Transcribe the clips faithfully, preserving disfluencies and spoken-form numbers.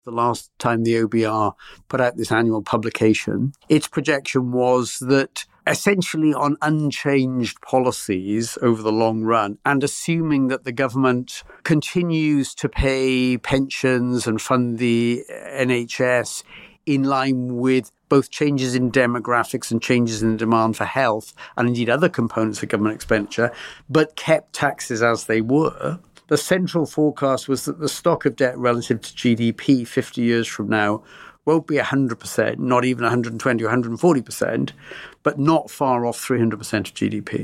The last time the O B R put out this annual publication, its projection was that essentially on unchanged policies over the long run, and assuming that the government continues to pay pensions and fund the N H S in line with both changes in demographics and changes in the demand for health, and indeed other components of government expenditure, but kept taxes as they were. The central forecast was that the stock of debt relative to G D P fifty years from now won't be one hundred percent, not even one hundred twenty or one hundred forty percent, but not far off three hundred percent of G D P.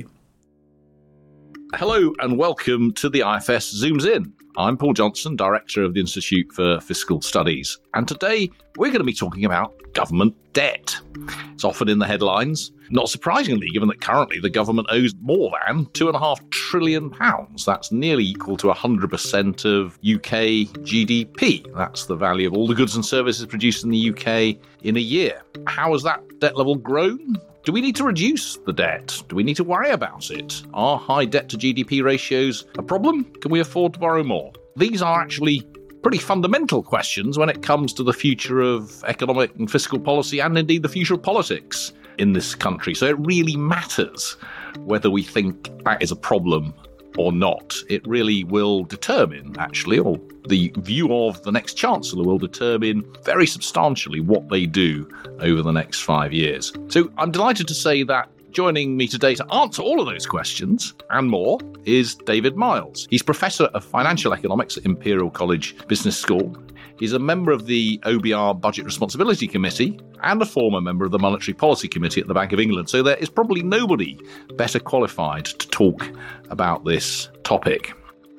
Hello and welcome to the I F S Zooms In. I'm Paul Johnson, Director of the Institute for Fiscal Studies, and today we're going to be talking about government debt. It's often in the headlines, not surprisingly, given that currently the government owes more than two and a half trillion pounds. That's nearly equal to one hundred percent of U K G D P. That's the value of all the goods and services produced in the U K in a year. How has that debt level grown? Do we need to reduce the debt? Do we need to worry about it? Are high debt to G D P ratios a problem? Can we afford to borrow more? These are actually pretty fundamental questions when it comes to the future of economic and fiscal policy and indeed the future of politics in this country. So it really matters whether we think that is a problem or not. It really will determine, actually, or the view of the next Chancellor will determine very substantially what they do over the next five years. So I'm delighted to say that joining me today to answer all of those questions and more is David Miles. He's Professor of Financial Economics at Imperial College Business School. He's a member of the O B R Budget Responsibility Committee and a former member of the Monetary Policy Committee at the Bank of England. So there is probably nobody better qualified to talk about this topic.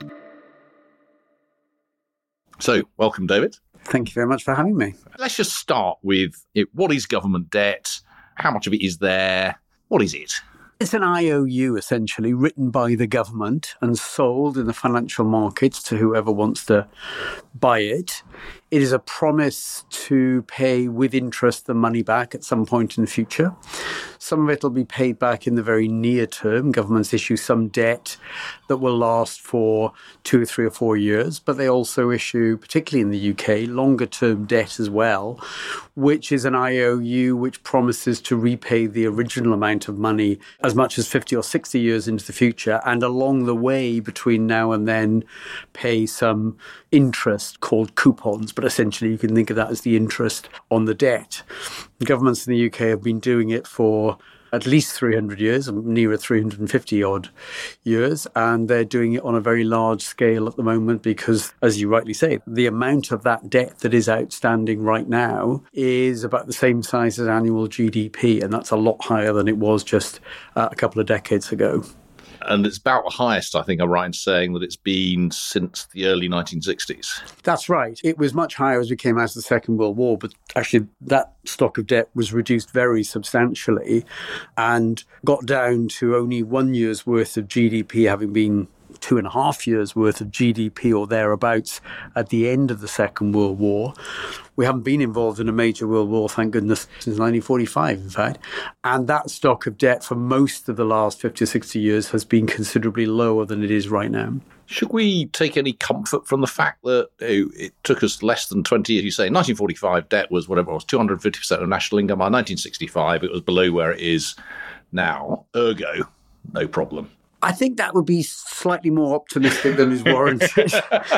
So, welcome, David. Thank you very much for having me. Let's just start with it. What is government debt? How much of it is there? What is it? It's an I O U, essentially, written by the government and sold in the financial markets to whoever wants to buy it. It is a promise to pay with interest the money back at some point in the future. Some of it will be paid back in the very near term. Governments issue some debt that will last for two, three or four years, but they also issue, particularly in the U K, longer term debt as well, which is an I O U which promises to repay the original amount of money as much as fifty or sixty years into the future, and along the way between now and then pay some interest called coupons, but essentially you can think of that as the interest on the debt. Governments in the U K have been doing it for at least three hundred years, nearer three hundred fifty odd years, and they're doing it on a very large scale at the moment because, as you rightly say, the amount of that debt that is outstanding right now is about the same size as annual G D P, and that's a lot higher than it was just uh, a couple of decades ago. And it's about the highest, I think I'm right in saying, that it's been since the early nineteen sixties. That's right. It was much higher as we came out of the Second World War, but actually that stock of debt was reduced very substantially and got down to only one year's worth of G D P, having been two and a half years worth of G D P or thereabouts at the end of the Second World War. We haven't been involved in a major world war, thank goodness, since nineteen forty-five, in fact. And that stock of debt for most of the last fifty or sixty years has been considerably lower than it is right now. Should we take any comfort from the fact that oh, it took us less than twenty years? You say nineteen forty-five debt was whatever it was, two hundred fifty percent of national income. By nineteen sixty-five, it was below where it is now. Ergo, no problem. I think that would be slightly more optimistic than is warranted.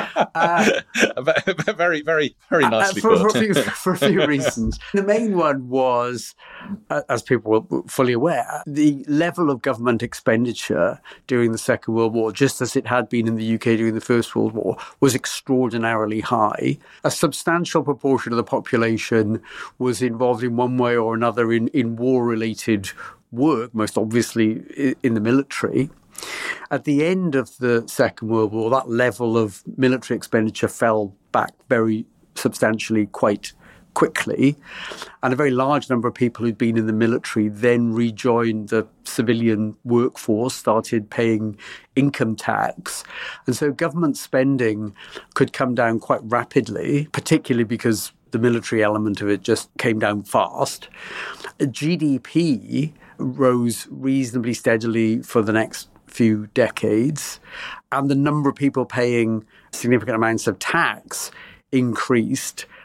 Uh, very, very, very nicely uh, for, put. For a, few, for a few reasons. The main one was, uh, as people were fully aware, the level of government expenditure during the Second World War, just as it had been in the U K during the First World War, was extraordinarily high. A substantial proportion of the population was involved in one way or another in, in war-related work, most obviously in the military. At the end of the Second World War, that level of military expenditure fell back very substantially quite quickly, and a very large number of people who'd been in the military then rejoined the civilian workforce, started paying income tax, and so government spending could come down quite rapidly, particularly because the military element of it just came down fast. G D P rose reasonably steadily for the next few decades, and the number of people paying significant amounts of tax increased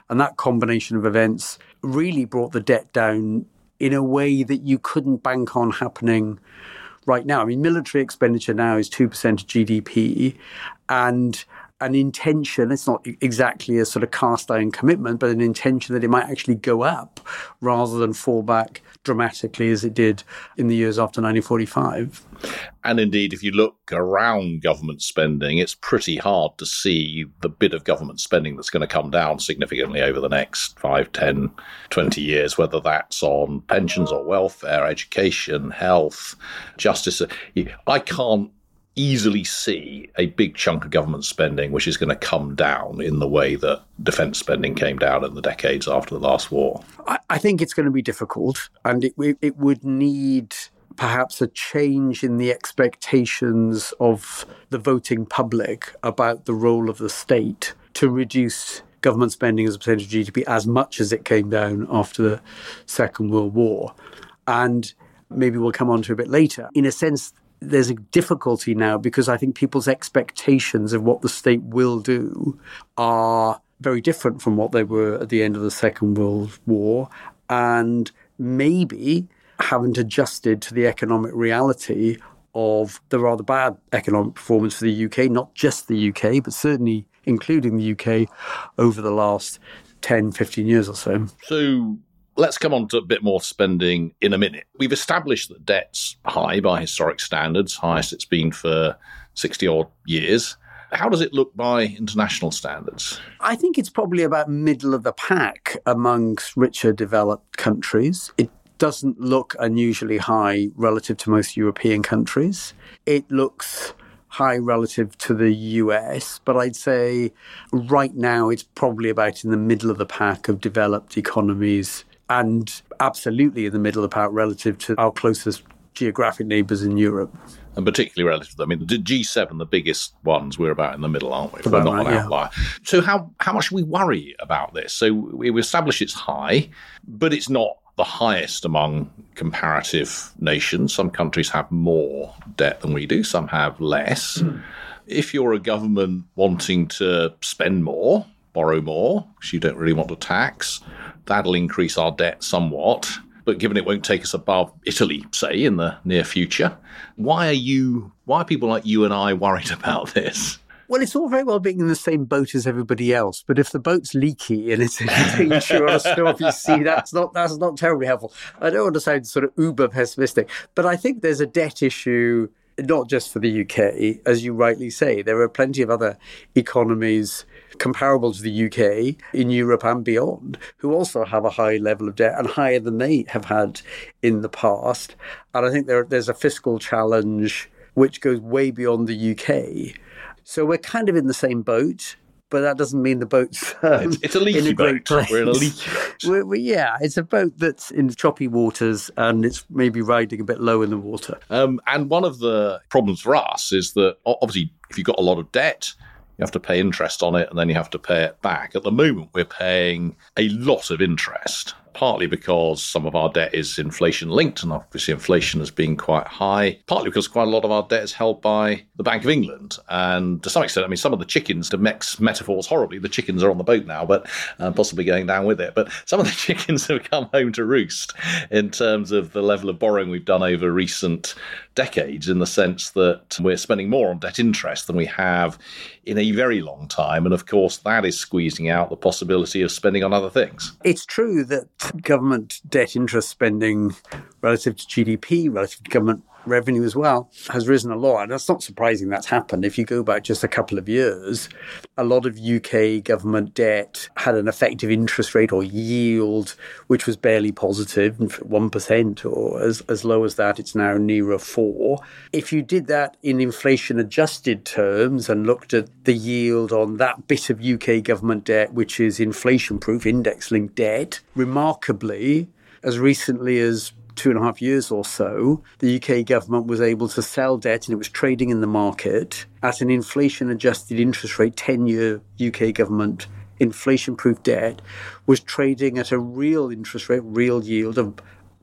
And that combination of events really brought the debt down in a way that you couldn't bank on happening right now. I mean, military expenditure now is two percent of G D P, and an intention, it's not exactly a sort of cast iron commitment, but an intention that it might actually go up rather than fall back dramatically as it did in the years after nineteen forty-five. And indeed, if you look around government spending, it's pretty hard to see the bit of government spending that's going to come down significantly over the next five, ten, twenty years, whether that's on pensions or welfare, education, health, justice. I can't easily see a big chunk of government spending which is going to come down in the way that defence spending came down in the decades after the last war. I, I think it's going to be difficult, and it, it would need perhaps a change in the expectations of the voting public about the role of the state to reduce government spending as a percentage of G D P as much as it came down after the Second World War. And maybe we'll come on to a bit later. In a sense, there's a difficulty now because I think people's expectations of what the state will do are very different from what they were at the end of the Second World War, and maybe haven't adjusted to the economic reality of the rather bad economic performance for the U K, not just the U K, but certainly including the U K over the last ten, fifteen years or so. So let's come on to a bit more spending in a minute. We've established that debt's high by historic standards, highest it's been for sixty-odd years. How does it look by international standards? I think it's probably about middle of the pack amongst richer developed countries. It doesn't look unusually high relative to most European countries. It looks high relative to the U S, but I'd say right now it's probably about in the middle of the pack of developed economies, and absolutely in the middle of the pack relative to our closest geographic neighbours in Europe. And particularly relative to, I mean, the G seven, the biggest ones, we're about in the middle, aren't we? We're About not right, an yeah. outlier. So how, how much should we worry about this? So we we establish it's high, but it's not the highest among comparative nations. Some countries have more debt than we do. Some have less. Mm. If you're a government wanting to spend more, borrow more, because you don't really want to tax, that'll increase our debt somewhat. But given it won't take us above Italy, say, in the near future, why are you, why are people like you and I worried about this? Well, it's all very well being in the same boat as everybody else, but if the boat's leaky and it's a danger on a stormy sea, that's not that's not terribly helpful. I don't want to sound sort of uber pessimistic, but I think there's a debt issue not just for the U K, as you rightly say. There are plenty of other economies comparable to the U K in Europe and beyond who also have a high level of debt and higher than they have had in the past. And I think there, there's a fiscal challenge which goes way beyond the U K. So we're kind of in the same boat, but that doesn't mean the boat's um, it's, it's a leaky in a great boat. place. We're in a leaky boat. We're, we, yeah, it's a boat that's in choppy waters and it's maybe riding a bit low in the water. Um, and one of the problems for us is that obviously if you've got a lot of debt, you have to pay interest on it and then you have to pay it back. At the moment, we're paying a lot of interest, partly because some of our debt is inflation linked and obviously inflation has been quite high, partly because quite a lot of our debt is held by the Bank of England. And to some extent, I mean, some of the chickens, to mix metaphors horribly, the chickens are on the boat now, but uh, possibly going down with it. But some of the chickens have come home to roost in terms of the level of borrowing we've done over recent decades, in the sense that we're spending more on debt interest than we have in a very long time. And of course, that is squeezing out the possibility of spending on other things. It's true that government debt interest spending relative to G D P, relative to government revenue as well, has risen a lot. And that's not surprising that's happened. If you go back just a couple of years, a lot of U K government debt had an effective interest rate or yield which was barely positive, one percent or as, as low as that. It's now nearer four. If you did that in inflation-adjusted terms and looked at the yield on that bit of U K government debt, which is inflation-proof, index-linked debt, remarkably, as recently as two and a half years or so, the U K government was able to sell debt and it was trading in the market at an inflation-adjusted interest rate. ten-year U K government inflation-proof debt was trading at a real interest rate, real yield of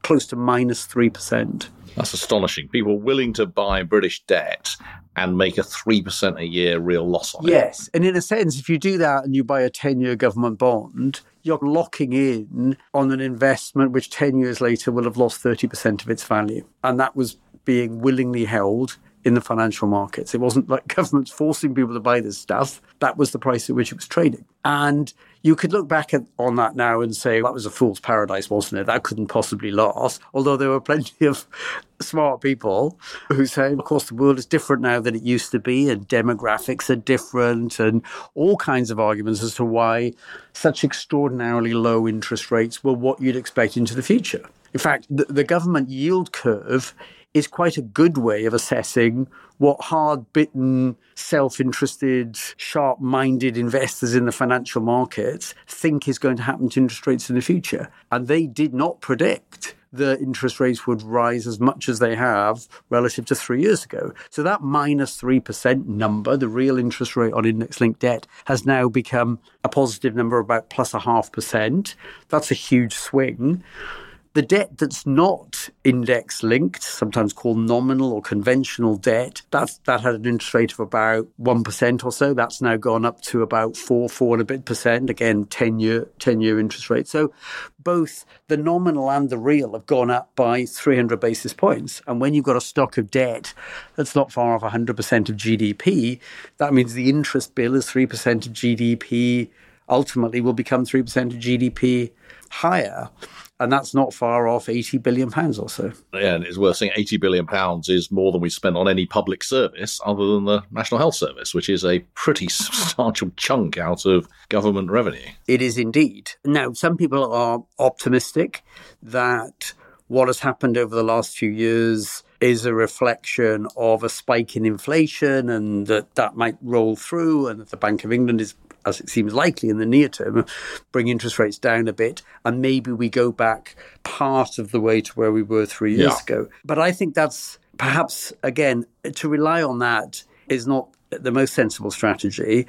close to minus three percent. That's astonishing. People willing to buy British debt and make a three percent a year real loss on it. Yes. And in a sense, if you do that and you buy a ten-year government bond, you're locking in on an investment which ten years later will have lost thirty percent of its value. And that was being willingly held in the financial markets. It wasn't like governments forcing people to buy this stuff. That was the price at which it was trading. And you could look back at, on that now and say, that was a fool's paradise, wasn't it? That couldn't possibly last. Although there were plenty of smart people who say, of course, the world is different now than it used to be, and demographics are different, and all kinds of arguments as to why such extraordinarily low interest rates were what you'd expect into the future. In fact, the, the government yield curve is quite a good way of assessing what hard-bitten, self-interested, sharp-minded investors in the financial markets think is going to happen to interest rates in the future. And they did not predict that interest rates would rise as much as they have relative to three years ago. So that minus three percent number, the real interest rate on index-linked debt, has now become a positive number, about plus a half percent. That's a huge swing. The debt that's not index-linked, sometimes called nominal or conventional debt, that's, that had an interest rate of about one percent or so. That's now gone up to about four, four and a bit percent. Again, ten-year, ten-year interest rate. So both the nominal and the real have gone up by three hundred basis points. And when you've got a stock of debt that's not far off one hundred percent of G D P, that means the interest bill is three percent of G D P, ultimately will become three percent of G D P higher. And that's not far off eighty billion pounds or so. Yeah, and it's worth saying eighty billion pounds is more than we spent on any public service other than the National Health Service, which is a pretty substantial chunk out of government revenue. It is indeed. Now, some people are optimistic that what has happened over the last few years is a reflection of a spike in inflation, and that that might roll through, and that the Bank of England is, as it seems likely in the near term, bring interest rates down a bit, and maybe we go back part of the way to where we were three years yeah. ago. But I think that's perhaps, again, to rely on that is not the most sensible strategy,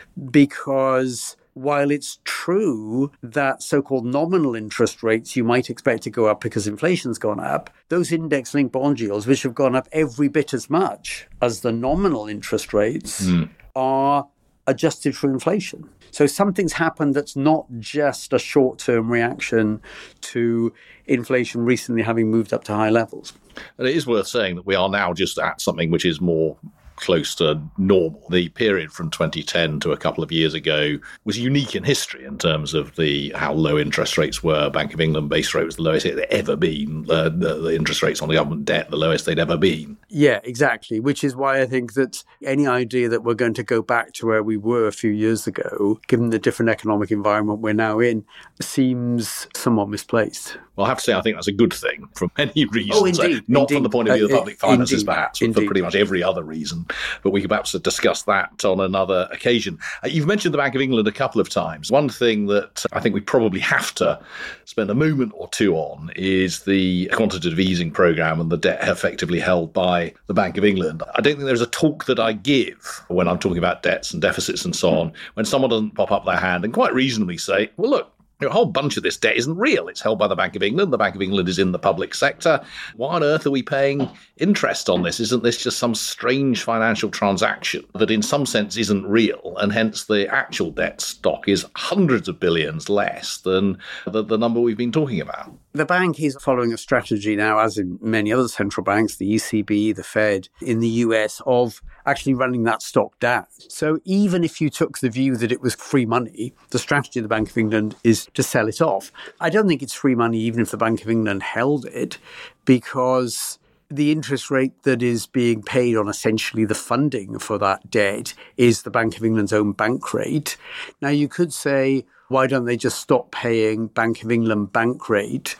because while it's true that so-called nominal interest rates you might expect to go up because inflation's gone up, those index-linked bond yields, which have gone up every bit as much as the nominal interest rates, mm. are adjusted for inflation. So something's happened that's not just a short-term reaction to inflation recently having moved up to high levels. And it is worth saying that we are now just at something which is more close to normal. The period from twenty ten to a couple of years ago was unique in history in terms of the how low interest rates were. Bank of England base rate was the lowest it had ever been. Uh, the, the interest rates on the government debt, the lowest they'd ever been. Yeah, exactly. Which is why I think that any idea that we're going to go back to where we were a few years ago, given the different economic environment we're now in, seems somewhat misplaced. Well, I have to say, I think that's a good thing for many reasons. Oh, indeed. Not indeed. from the point of view of the public uh, finances, indeed. perhaps, but indeed. for pretty much every other reason. But we could perhaps discuss that on another occasion. Uh, you've mentioned the Bank of England a couple of times. One thing that I think we probably have to spend a moment or two on is the quantitative easing programme and the debt effectively held by the Bank of England. I don't think there's a talk that I give when I'm talking about debts and deficits and so on, when someone doesn't pop up their hand and quite reasonably say, well, look, a whole bunch of this debt isn't real. It's held by the Bank of England. The Bank of England is in the public sector. Why on earth are we paying interest on this? Isn't this just some strange financial transaction that in some sense isn't real? And hence the actual debt stock is hundreds of billions less than the, the number we've been talking about. The bank is following a strategy now, as in many other central banks, the E C B, the Fed, in the U S, of actually running that stock down. So even if you took the view that it was free money, the strategy of the Bank of England is to sell it off. I don't think it's free money even if the Bank of England held it, because the interest rate that is being paid on essentially the funding for that debt is the Bank of England's own bank rate. Now, you could say, why don't they just stop paying Bank of England bank rate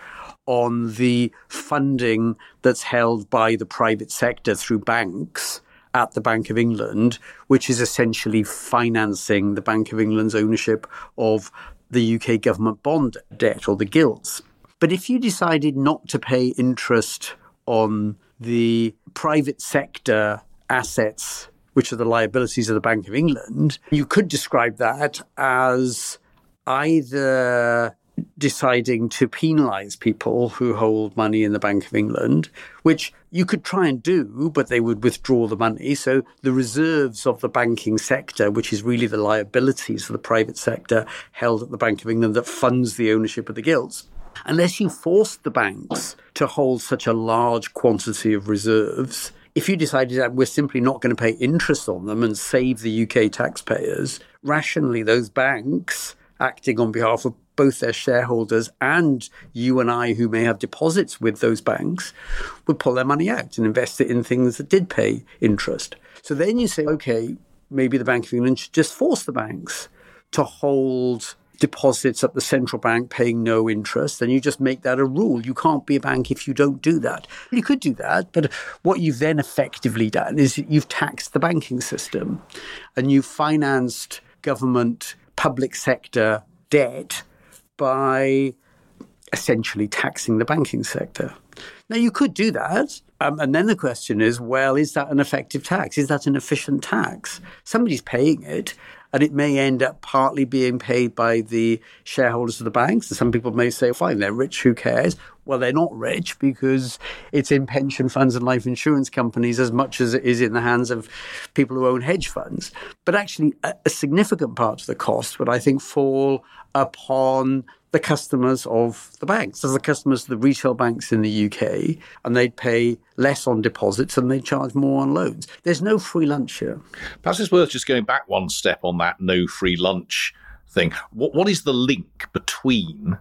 on the funding that's held by the private sector through banks at the Bank of England, which is essentially financing the Bank of England's ownership of the U K government bond debt, or the gilts. But if you decided not to pay interest on the private sector assets, which are the liabilities of the Bank of England, you could describe that as either deciding to penalise people who hold money in the Bank of England, which you could try and do, but they would withdraw the money. So the reserves of the banking sector, which is really the liabilities of the private sector held at the Bank of England that funds the ownership of the gilts, unless you forced the banks to hold such a large quantity of reserves, if you decided that we're simply not going to pay interest on them and save the U K taxpayers, rationally those banks, acting on behalf of both their shareholders and you and I who may have deposits with those banks, would pull their money out and invest it in things that did pay interest. So then you say, okay, maybe the Bank of England should just force the banks to hold deposits at the central bank paying no interest, and you just make that a rule. You can't be a bank if you don't do that. You could do that, but what you've then effectively done is you've taxed the banking system and you've financed government public sector debt by essentially taxing the banking sector. Now, you could do that. Um, and then the question is, well, is that an effective tax? Is that an efficient tax? Somebody's paying it, and it may end up partly being paid by the shareholders of the banks. And some people may say, fine, they're rich, who cares? Well, they're not rich because it's in pension funds and life insurance companies as much as it is in the hands of people who own hedge funds. But actually, a, a significant part of the cost would, I think, fall upon the customers of the banks. As the customers of the retail banks in the U K, and they'd pay less on deposits and they'd charge more on loans. There's no free lunch here. Perhaps it's worth just going back one step on that no free lunch thing. What What is the link between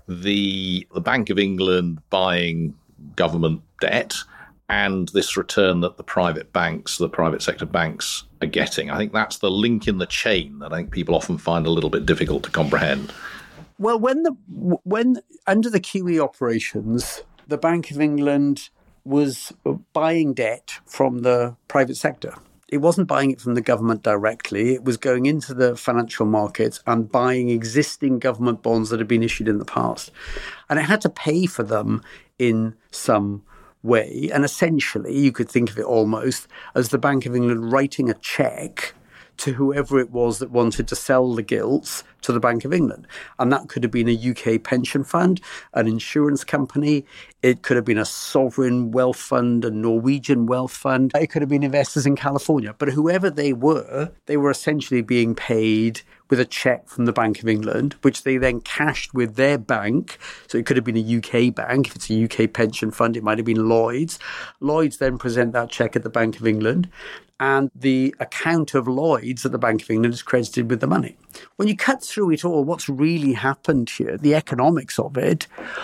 the the Bank of England buying government debt and this return that the private banks, the private sector banks are getting? I think that's the link in the chain that I think people often find a little bit difficult to comprehend. Well, when the when under the Q E operations, the Bank of England was buying debt from the private sector. It wasn't buying it from the government directly. It was going into the financial markets and buying existing government bonds that had been issued in the past. And it had to pay for them in some way. And essentially, you could think of it almost as the Bank of England writing a cheque to whoever it was that wanted to sell the gilts to the Bank of England. And that could have been a U K pension fund, an insurance company. It could have been a sovereign wealth fund, a Norwegian wealth fund. It could have been investors in California. But whoever they were, they were essentially being paid with a cheque from the Bank of England, which they then cashed with their bank. So it could have been a U K bank. If it's a U K pension fund, it might have been Lloyds. Lloyds then present that cheque at the Bank of England, and the account of Lloyds at the Bank of England is credited with the money. When you cut through it all, what's really happened here, the economics of it,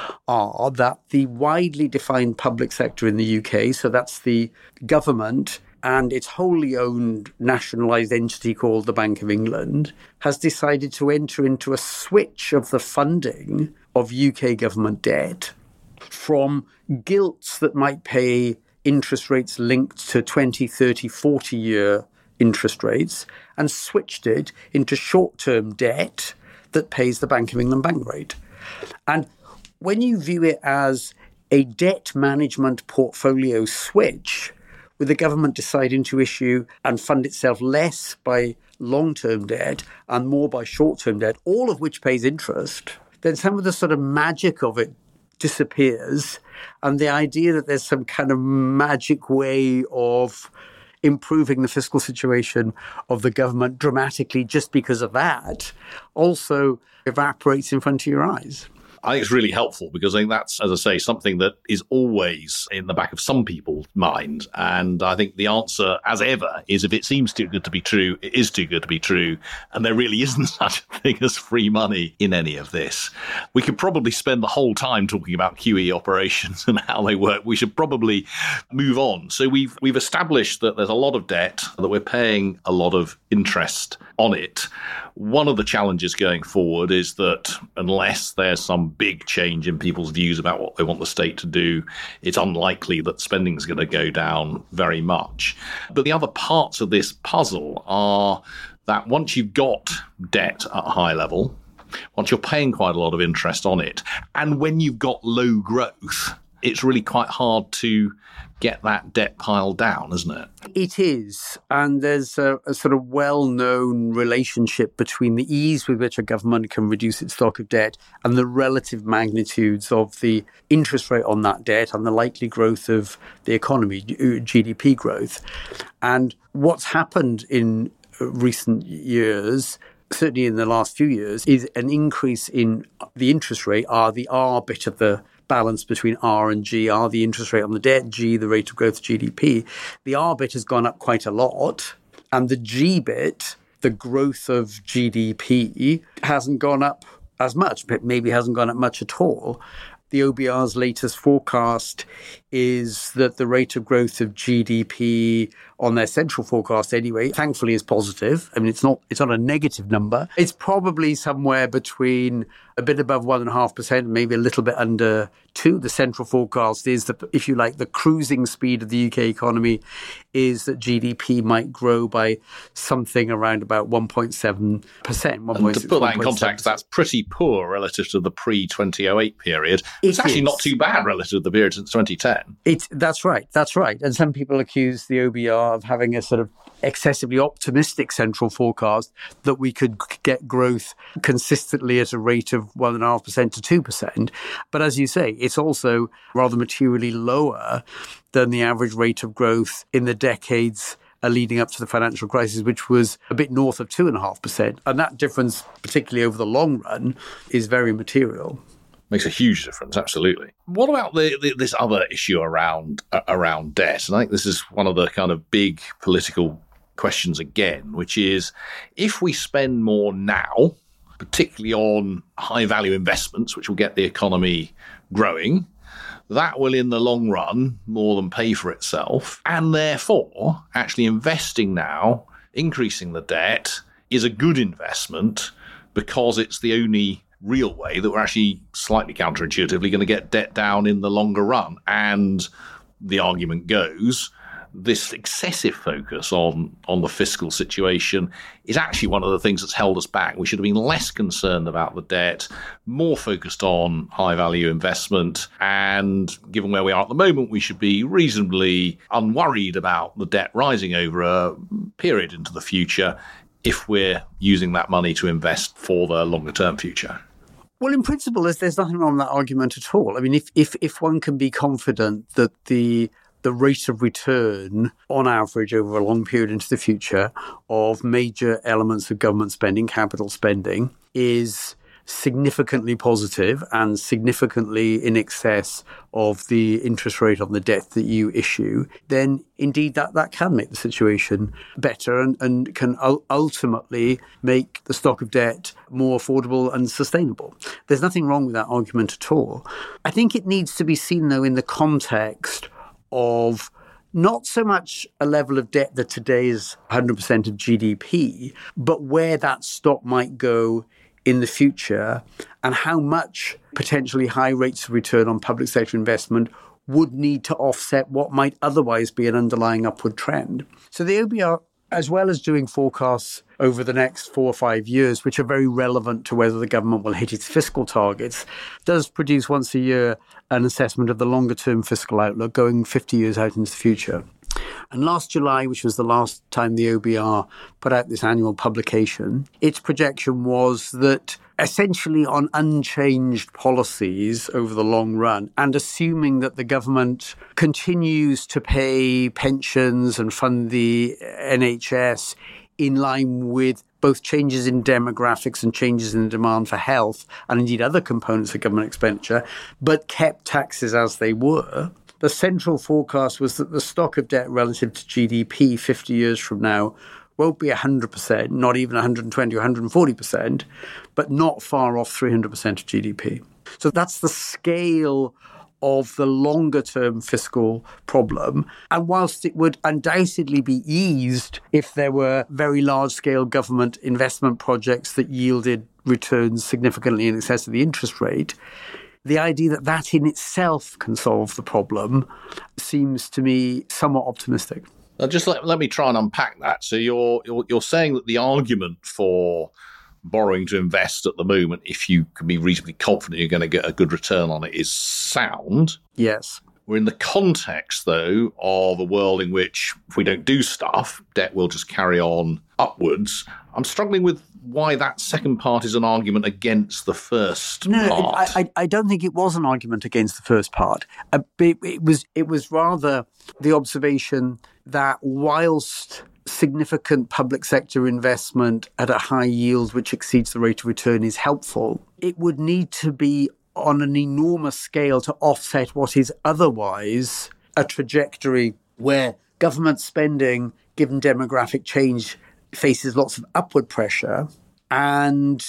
are that the widely defined public sector in the U K, so that's the government and its wholly owned nationalised entity called the Bank of England, has decided to enter into a switch of the funding of U K government debt from gilts that might pay interest rates linked to twenty, thirty, forty-year interest rates, and switched it into short-term debt that pays the Bank of England bank rate. And when you view it as a debt management portfolio switch, with the government deciding to issue and fund itself less by long-term debt and more by short-term debt, all of which pays interest, then some of the sort of magic of it disappears. And the idea that there's some kind of magic way of improving the fiscal situation of the government dramatically just because of that also evaporates in front of your eyes. I think it's really helpful because I think that's, as I say, something that is always in the back of some people's minds. And I think the answer, as ever, is if it seems too good to be true, it is too good to be true. And there really isn't such a thing as free money in any of this. We could probably spend the whole time talking about Q E operations and how they work. We should probably move on. So we've we've established that there's a lot of debt, that we're paying a lot of interest on it. One of the challenges going forward is that unless there's some big change in people's views about what they want the state to do, it's unlikely that spending is going to go down very much. But the other parts of this puzzle are that once you've got debt at a high level, once you're paying quite a lot of interest on it, and when you've got low growth, it's really quite hard to get that debt pile down, isn't it? It is. And there's a, a sort of well-known relationship between the ease with which a government can reduce its stock of debt and the relative magnitudes of the interest rate on that debt and the likely growth of the economy, G D P growth. And what's happened in recent years, certainly in the last few years, is an increase in the interest rate, R, the R bit of the balance between R and G, R, the interest rate on the debt, G, the rate of growth of G D P. The R bit has gone up quite a lot, and the G bit, the growth of G D P, hasn't gone up as much, but maybe hasn't gone up much at all. The O B R's latest forecast is that the rate of growth of G D P on their central forecast anyway, thankfully, is positive. I mean, it's not it's not a negative number. It's probably somewhere between a bit above one and a half percent, maybe a little bit under two. The central forecast is that, if you like, the cruising speed of the U K economy is that G D P might grow by something around about one point seven percent. And to put that in context, that's pretty poor relative to the pre twenty oh eight period. It's actually not too bad relative to the period since twenty ten. It's, that's right, that's right. And some people accuse the O B R of having a sort of excessively optimistic central forecast that we could get growth consistently at a rate of one point five percent to two percent. But as you say, it's also rather materially lower than the average rate of growth in the decades leading up to the financial crisis, which was a bit north of two point five percent. And that difference, particularly over the long run, is very material. Makes a huge difference, absolutely. What about the, the, this other issue around uh, around debt? And I think this is one of the kind of big political questions again, which is, if we spend more now, particularly on high-value investments, which will get the economy growing, that will, in the long run, more than pay for itself. And therefore, actually investing now, increasing the debt, is a good investment because it's the only real way that we're actually slightly counterintuitively going to get debt down in the longer run. And the argument goes, this excessive focus on, on the fiscal situation is actually one of the things that's held us back. We should have been less concerned about the debt, more focused on high-value investment, and given where we are at the moment, we should be reasonably unworried about the debt rising over a period into the future if we're using that money to invest for the longer-term future. Well, in principle, there's, there's nothing wrong with that argument at all. I mean, if if, if one can be confident that the the rate of return on average over a long period into the future of major elements of government spending, capital spending, is significantly positive and significantly in excess of the interest rate on the debt that you issue, then indeed that, that can make the situation better and, and can u- ultimately make the stock of debt more affordable and sustainable. There's nothing wrong with that argument at all. I think it needs to be seen, though, in the context of not so much a level of debt that today is one hundred percent of G D P, but where that stock might go in the future and how much potentially high rates of return on public sector investment would need to offset what might otherwise be an underlying upward trend. So the O B R, as well as doing forecasts over the next four or five years, which are very relevant to whether the government will hit its fiscal targets, does produce once a year an assessment of the longer-term fiscal outlook going fifty years out into the future. And last July, which was the last time the O B R put out this annual publication, its projection was that essentially on unchanged policies over the long run, and assuming that the government continues to pay pensions and fund the N H S in line with both changes in demographics and changes in the demand for health, and indeed other components of government expenditure, but kept taxes as they were, the central forecast was that the stock of debt relative to G D P fifty years from now won't be one hundred percent, not even one hundred twenty or one hundred forty percent, but not far off three hundred percent of G D P. So that's the scale of the longer-term fiscal problem. And whilst it would undoubtedly be eased if there were very large-scale government investment projects that yielded returns significantly in excess of the interest rate, the idea that that in itself can solve the problem seems to me somewhat optimistic. Now just let, let me try and unpack that. So you're, you're you're saying that the argument for borrowing to invest at the moment, if you can be reasonably confident you're going to get a good return on it, is sound. Yes. We're in the context, though, of a world in which if we don't do stuff, debt will just carry on upwards. I'm struggling with why that second part is an argument against the first no, part. I, I, I don't think it was an argument against the first part. Uh, it, it was it was rather the observation that whilst significant public sector investment at a high yield which exceeds the rate of return is helpful, it would need to be on an enormous scale to offset what is otherwise a trajectory where government spending, given demographic change, faces lots of upward pressure, and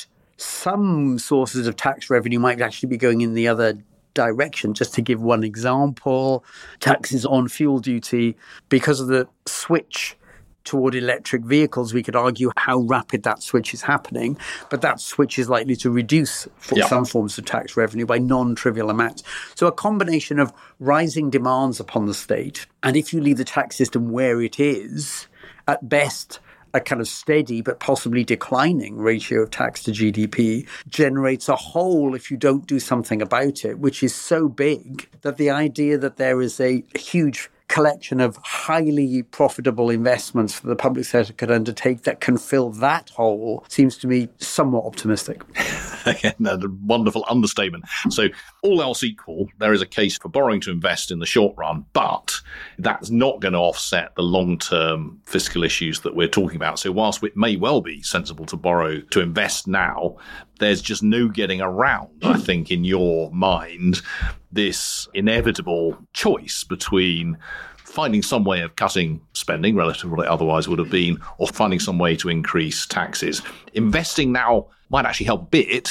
some sources of tax revenue might actually be going in the other direction. Just to give one example, taxes on fuel duty, because of the switch toward electric vehicles, we could argue how rapid that switch is happening, but that switch is likely to reduce for yeah. some forms of tax revenue by non-trivial amounts. So a combination of rising demands upon the state, and if you leave the tax system where it is, at best a kind of steady but possibly declining ratio of tax to G D P, generates a hole if you don't do something about it, which is so big that the idea that there is a huge collection of highly profitable investments for the public sector could undertake that can fill that hole seems to me somewhat optimistic. Again, a wonderful understatement. So all else equal, there is a case for borrowing to invest in the short run, but that's not going to offset the long-term fiscal issues that we're talking about. So whilst it may well be sensible to borrow to invest now, there's just no getting around, I think, in your mind, this inevitable choice between finding some way of cutting spending relative to what it otherwise would have been, or finding some way to increase taxes. Investing now might actually help a bit,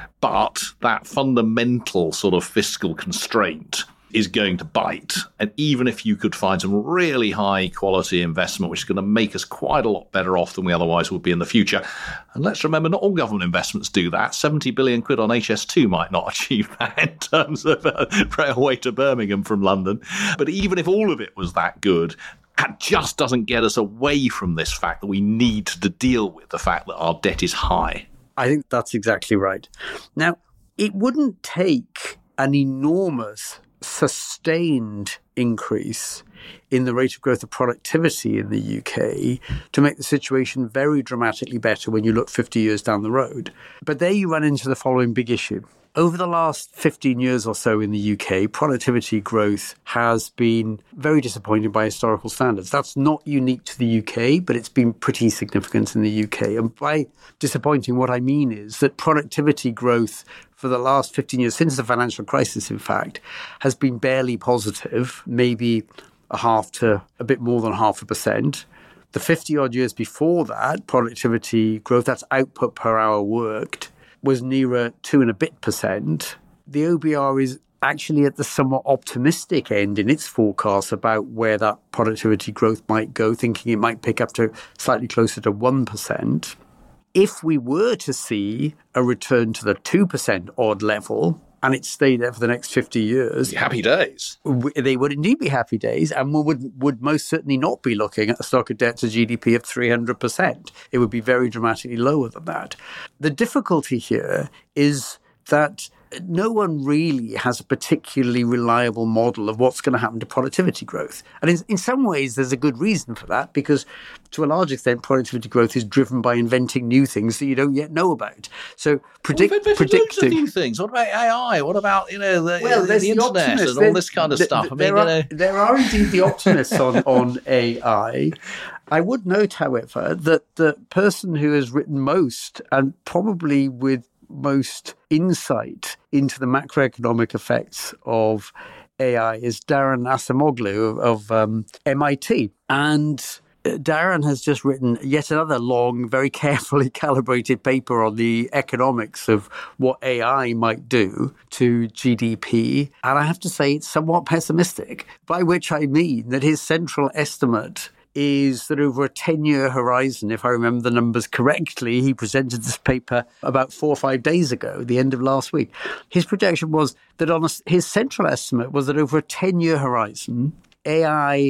but that fundamental sort of fiscal constraint is going to bite. And even if you could find some really high quality investment, which is going to make us quite a lot better off than we otherwise would be in the future. And let's remember, not all government investments do that. seventy billion quid on H S two might not achieve that in terms of uh, railway to Birmingham from London. But even if all of it was that good, that just doesn't get us away from this fact that we need to deal with the fact that our debt is high. I think that's exactly right. Now, it wouldn't take an enormous sustained increase in the rate of growth of productivity in the U K to make the situation very dramatically better when you look fifty years down the road. But there you run into the following big issue. Over the last fifteen years or so in the U K, productivity growth has been very disappointing by historical standards. That's not unique to the U K, but it's been pretty significant in the U K. And by disappointing, what I mean is that productivity growth for the last fifteen years, since the financial crisis, in fact, has been barely positive, maybe a half to a bit more than half a percent. The fifty-odd years before that, productivity growth, that's output per hour worked, was nearer two and a bit percent. The O B R is actually at the somewhat optimistic end in its forecast about where that productivity growth might go, thinking it might pick up to slightly closer to one percent. If we were to see a return to the two percent odd level, and it stayed there for the next fifty years. Happy days. They would indeed be happy days, and we would, would most certainly not be looking at a stock of debt to G D P of three hundred percent. It would be very dramatically lower than that. The difficulty here is that no one really has a particularly reliable model of what's going to happen to productivity growth. And in, in some ways, there's a good reason for that, because to a large extent, productivity growth is driven by inventing new things that you don't yet know about. So predict, well, predicting new things. What about A I? What about, you know, the, well, the, the internet and all this kind of the, stuff? I there, mean, are, you know. there are indeed the optimists on, on A I. I would note, however, that the person who has written most, and probably with most insight into the macroeconomic effects of A I, is Daron Acemoglu of, of um, M I T. And Daron has just written yet another long, very carefully calibrated paper on the economics of what A I might do to G D P. And I have to say it's somewhat pessimistic, by which I mean that his central estimate is that over a ten-year horizon, if I remember the numbers correctly, he presented this paper about four or five days ago, the end of last week. His projection was that on a, his central estimate was that over a ten-year horizon, A I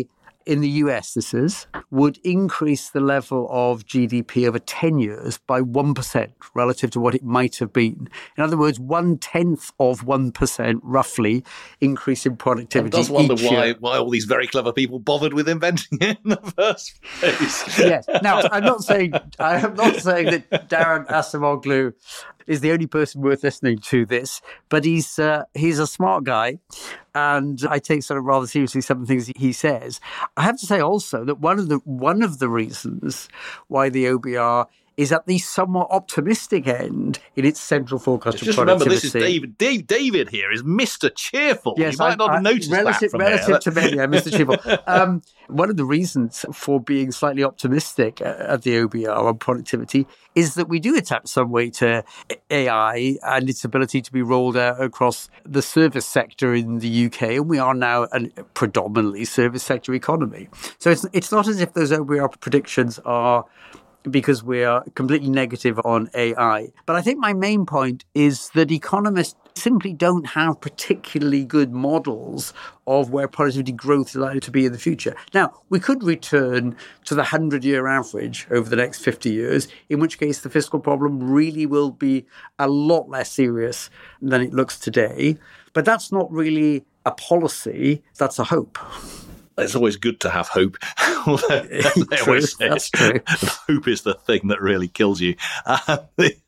in the U S, this is, would increase the level of G D P over ten years by one percent relative to what it might have been. In other words, one-tenth of one percent, roughly, increase in productivity. I just wonder each why, year. why all these very clever people bothered with inventing it in the first place. Yes. Now, I'm not saying I am not saying that Daron Acemoglu is the only person worth listening to this, but he's uh, he's a smart guy, and I take sort of rather seriously some of the things he says. I have to say also that one of the one of the reasons why the O B R is at the somewhat optimistic end in its central forecast Just of productivity. remember, this is David. Dave, David here is Mister Cheerful. Yes, you might I, not have I, noticed relative, that from relative there. to many, I'm Mister Cheerful. Um, one of the reasons for being slightly optimistic at the O B R on productivity is that we do attach some weight to A I and its ability to be rolled out across the service sector in the U K, and we are now a predominantly service sector economy. So it's it's not as if those O B R predictions are because we are completely negative on A I. But I think my main point is that economists simply don't have particularly good models of where productivity growth is likely to be in the future. Now, we could return to the hundred-year average over the next fifty years, in which case the fiscal problem really will be a lot less serious than it looks today. But that's not really a policy, that's a hope. It's always good to have hope. they True, always say that's true. hope is the thing that really kills you. Um,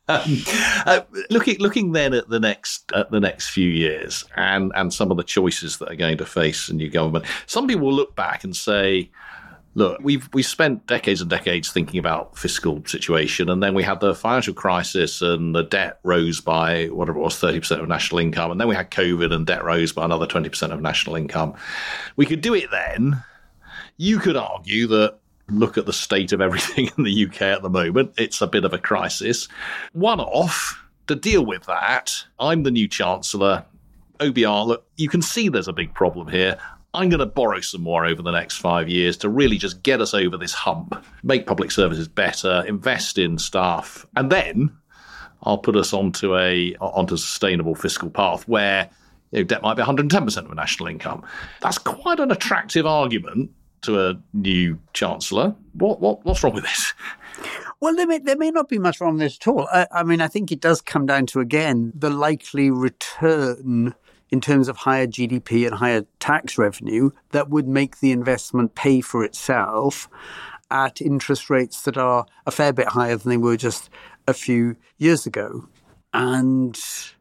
uh, looking, looking then at the next at the next few years and and some of the choices that are going to face a new government, some people will look back and say, look, we've we've spent decades and decades thinking about fiscal situation, and then we had the financial crisis and the debt rose by whatever it was, thirty percent of national income, and then we had COVID and debt rose by another twenty percent of national income. We could do it then. You could argue that, look at the state of everything in the U K at the moment, it's a bit of a crisis. One off, to deal with that, I'm the new Chancellor. O B R, look, you can see there's a big problem here. I'm going to borrow some more over the next five years to really just get us over this hump, make public services better, invest in staff, and then I'll put us onto a onto a sustainable fiscal path where, you know, debt might be one hundred ten percent of national income. That's quite an attractive argument to a new Chancellor. What what what's wrong with this? Well, there may, there may not be much wrong with this at all. I, I mean, I think it does come down to, again, the likely return in terms of higher G D P and higher tax revenue that would make the investment pay for itself at interest rates that are a fair bit higher than they were just a few years ago. And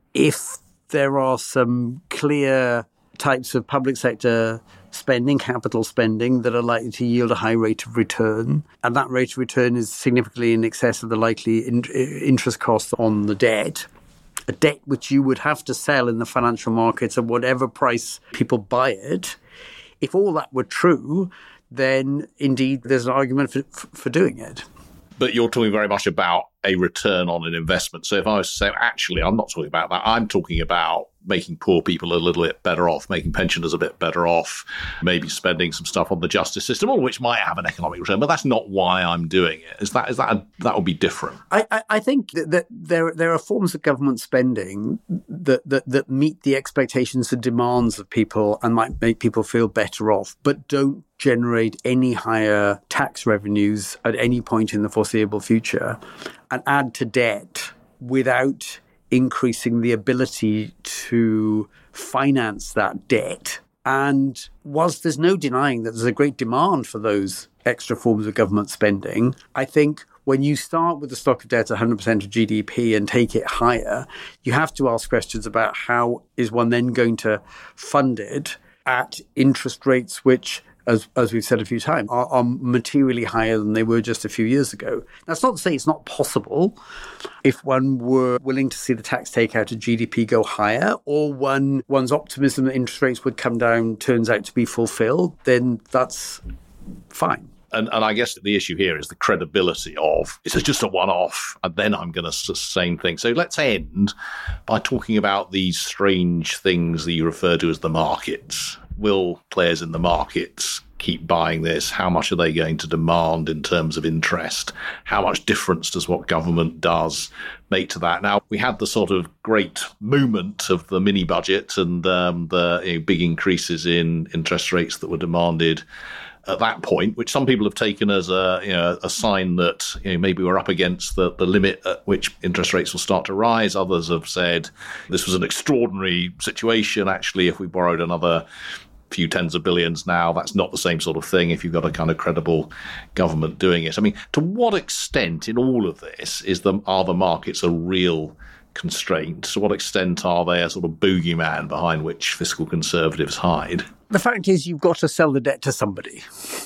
if there are some clear types of public sector spending, capital spending, that are likely to yield a high rate of return, and that rate of return is significantly in excess of the likely in- interest costs on the debt, a debt which you would have to sell in the financial markets at whatever price people buy it, if all that were true, then indeed there's an argument for, for doing it. But you're talking very much about a return on an investment. So if I was to say, actually, I'm not talking about that. I'm talking about making poor people a little bit better off, making pensioners a bit better off, maybe spending some stuff on the justice system, all of which might have an economic return. But that's not why I'm doing it. Is that is that a, that would be different? I, I, I think that, that there there are forms of government spending that, that that meet the expectations and demands of people and might make people feel better off, but don't generate any higher tax revenues at any point in the foreseeable future, and add to debt without increasing the ability to finance that debt. And whilst there's no denying that there's a great demand for those extra forms of government spending, I think when you start with the stock of debt one hundred percent of G D P and take it higher, you have to ask questions about how is one then going to fund it at interest rates which, as as we've said a few times, are, are materially higher than they were just a few years ago. That's not to say it's not possible. If one were willing to see the tax take out of G D P go higher, or one one's optimism that interest rates would come down turns out to be fulfilled, then that's fine. And, and I guess the issue here is the credibility of, is it just a one-off, and then I'm going to sustain things. So let's end by talking about these strange things that you refer to as the markets. Will players in the markets keep buying this? How much are they going to demand in terms of interest? How much difference does what government does make to that? Now, we had the sort of great moment of the mini budget and um, the you know, big increases in interest rates that were demanded at that point, which some people have taken as a, you know, a sign that, you know, maybe we're up against the, the limit at which interest rates will start to rise. Others have said this was an extraordinary situation. Actually, if we borrowed another few tens of billions now, that's not the same sort of thing if you've got a kind of credible government doing it. I mean, to what extent in all of this is the, are the markets a real constraint? To what extent are they a sort of boogeyman behind which fiscal conservatives hide? The fact is you've got to sell the debt to somebody.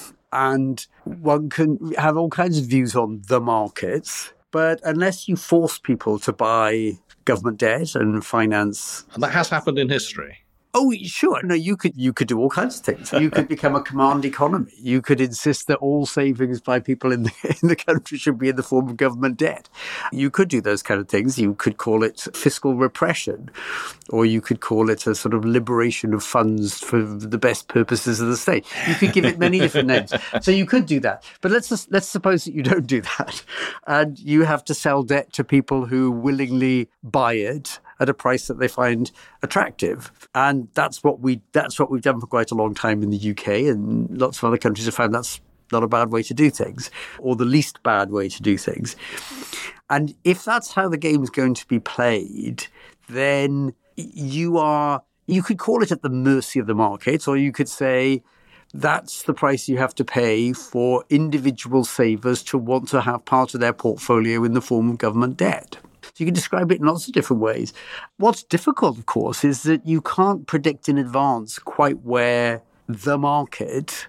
And one can have all kinds of views on the markets, but unless you force people to buy government debt and finance... And that has happened in history. Oh, sure. No, you could you could do all kinds of things. You could become a command economy. You could insist that all savings by people in the in the country should be in the form of government debt. You could do those kind of things. You could call it fiscal repression, or you could call it a sort of liberation of funds for the best purposes of the state. You could give it many different names. So you could do that. But let's just, let's suppose that you don't do that, and you have to sell debt to people who willingly buy it at a price that they find attractive. And that's what we that's what we've done for quite a long time in the U K, and lots of other countries have found that's not a bad way to do things, or the least bad way to do things. And if that's how the game is going to be played, then you are you could call it at the mercy of the market, or you could say that's the price you have to pay for individual savers to want to have part of their portfolio in the form of government debt. So you can describe it in lots of different ways. What's difficult, of course, is that you can't predict in advance quite where the market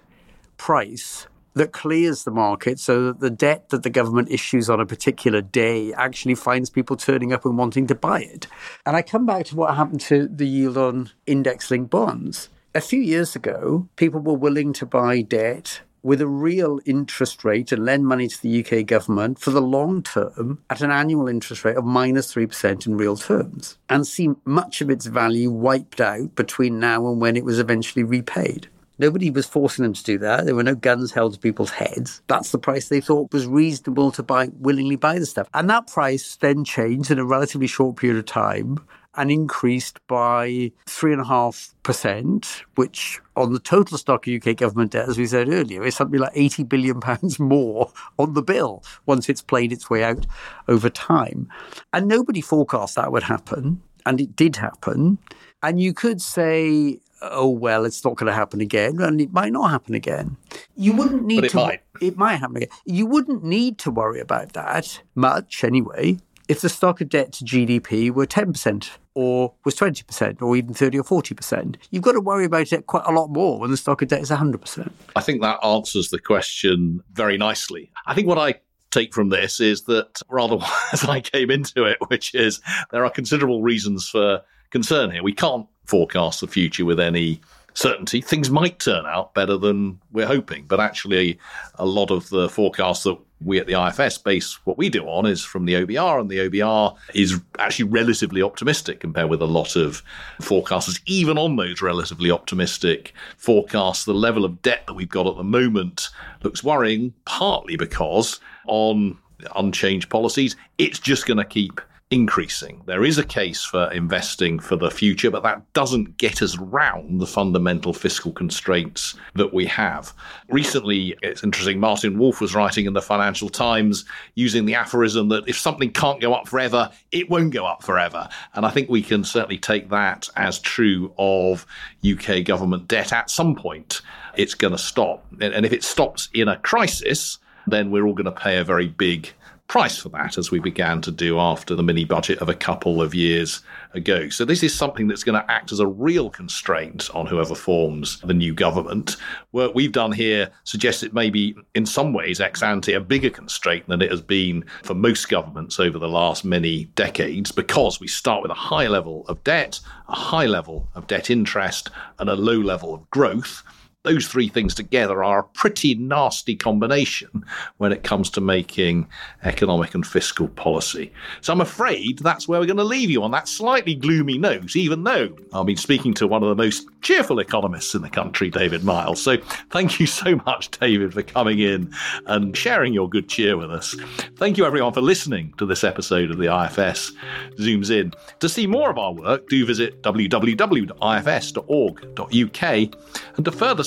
price that clears the market so that the debt that the government issues on a particular day actually finds people turning up and wanting to buy it. And I come back to what happened to the yield on index-linked bonds. A few years ago, people were willing to buy debt with a real interest rate and lend money to the U K government for the long term at an annual interest rate of minus three percent in real terms, and see much of its value wiped out between now and when it was eventually repaid. Nobody was forcing them to do that. There were no guns held to people's heads. That's the price they thought was reasonable to buy, willingly buy the stuff. And that price then changed in a relatively short period of time and increased by three point five percent, which on the total stock of U K government debt, as we said earlier, is something like eighty billion pounds more on the bill once it's played its way out over time. And nobody forecast that would happen, and it did happen. And you could say, oh, well, it's not going to happen again, and it might not happen again. You wouldn't need but it to... might. It might happen again. You wouldn't need to worry about that much anyway if the stock of debt to G D P were ten percent or was twenty percent or even thirty or forty percent. You've got to worry about it quite a lot more when the stock of debt is one hundred percent. I think that answers the question very nicely. I think what I take from this is that rather as I came into it, which is there are considerable reasons for concern here. We can't forecast the future with any certainty. Things might turn out better than we're hoping, but actually a lot of the forecasts that we at the I F S base what we do on is from the O B R, and the O B R is actually relatively optimistic compared with a lot of forecasters. Even on those relatively optimistic forecasts, the level of debt that we've got at the moment looks worrying, partly because on unchanged policies, it's just going to keep increasing. There is a case for investing for the future, but that doesn't get us round the fundamental fiscal constraints that we have. Recently, it's interesting, Martin Wolf was writing in the Financial Times using the aphorism that if something can't go up forever, it won't go up forever. And I think we can certainly take that as true of U K government debt. At some point, it's going to stop. And if it stops in a crisis, then we're all going to pay a very big price for that, as we began to do after the mini budget of a couple of years ago. So this is something that's going to act as a real constraint on whoever forms the new government. What we've done here suggests it may be in some ways ex ante a bigger constraint than it has been for most governments over the last many decades, because we start with a high level of debt, a high level of debt interest, and a low level of growth. Those three things together are a pretty nasty combination when it comes to making economic and fiscal policy. So I'm afraid that's where we're going to leave you, on that slightly gloomy note, even though I've been speaking to one of the most cheerful economists in the country, David Miles. So thank you so much, David, for coming in and sharing your good cheer with us. Thank you, everyone, for listening to this episode of the I F S Zooms In. To see more of our work, do visit w w w dot i f s dot org dot u k, and to further support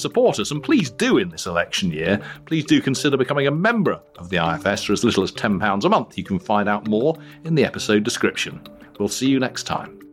support us, and please do in this election year, please do consider becoming a member of the I F S for as little as ten pounds a month. You can find out more in the episode description. We'll see you next time.